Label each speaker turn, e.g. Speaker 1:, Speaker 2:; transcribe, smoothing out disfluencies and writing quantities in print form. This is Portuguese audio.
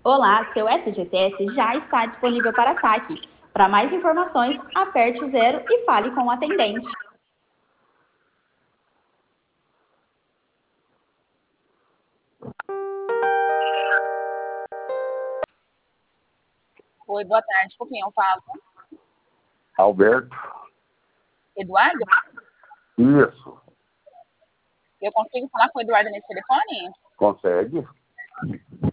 Speaker 1: Olá, seu FGTS já está disponível para saque. Para mais informações, aperte o 0 e fale com o atendente.
Speaker 2: Oi, boa tarde. Com quem eu falo?
Speaker 3: Alberto.
Speaker 2: Eduardo?
Speaker 3: Isso.
Speaker 2: Eu consigo falar com o Eduardo nesse telefone?
Speaker 3: Consegue?